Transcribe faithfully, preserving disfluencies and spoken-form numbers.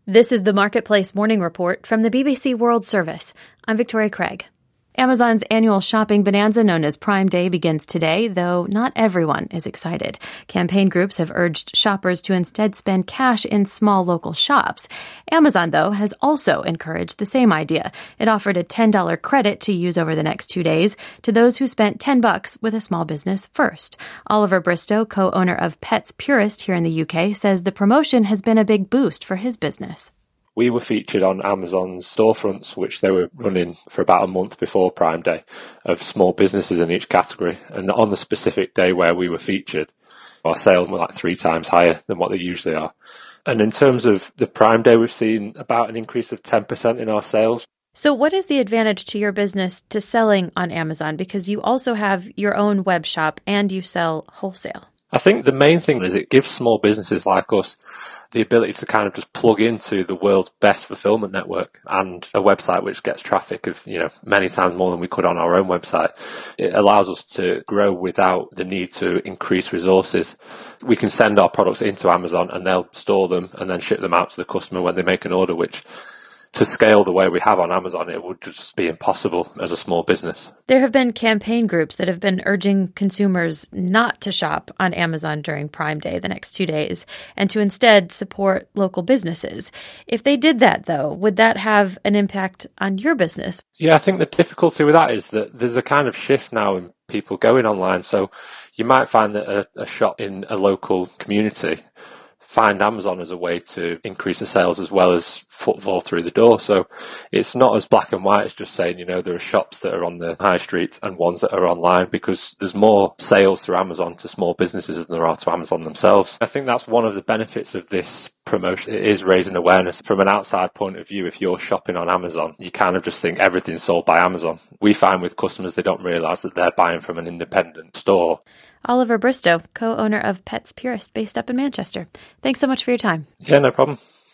This is the Marketplace Morning Report from the B B C World Service. I'm Victoria Craig. Amazon's annual shopping bonanza known as Prime Day begins today, though not everyone is excited. Campaign groups have urged shoppers to instead spend cash in small local shops. Amazon, though, has also encouraged the same idea. It offered a ten dollars credit to use over the next two days to those who spent ten bucks with a small business first. Oliver Bristow, co-owner of Pets Purist here in the U K, says the promotion has been a big boost for his business. We were featured on Amazon's storefronts, which they were running for about a month before Prime Day, of small businesses in each category. And on the specific day where we were featured, our sales were like three times higher than what they usually are. And in terms of the Prime Day, we've seen about an increase of ten percent in our sales. So what is the advantage to your business to selling on Amazon? Because you also have your own web shop and you sell wholesale. I think the main thing is it gives small businesses like us the ability to kind of just plug into the world's best fulfillment network and a website which gets traffic of, you know, many times more than we could on our own website. It allows us to grow without the need to increase resources. We can send our products into Amazon and they'll store them and then ship them out to the customer when they make an order, which to scale the way we have on Amazon, it would just be impossible as a small business. There have been campaign groups that have been urging consumers not to shop on Amazon during Prime Day, the next two days, and to instead support local businesses. If they did that, though, would that have an impact on your business? Yeah, I think the difficulty with that is that there's a kind of shift now in people going online. So you might find that a, a shop in a local community find Amazon as a way to increase the sales as well as footfall through the door. So it's not as black and white as just saying, you know, there are shops that are on the high street and ones that are online, because there's more sales through Amazon to small businesses than there are to Amazon themselves. I think that's one of the benefits of this promotion. It is raising awareness. From an outside point of view, if you're shopping on Amazon, you kind of just think everything's sold by Amazon. We find with customers, they don't realise that they're buying from an independent store. Oliver Bristow, co-owner of Pets Purist, based up in Manchester. Thanks so much for your time. Yeah, no problem.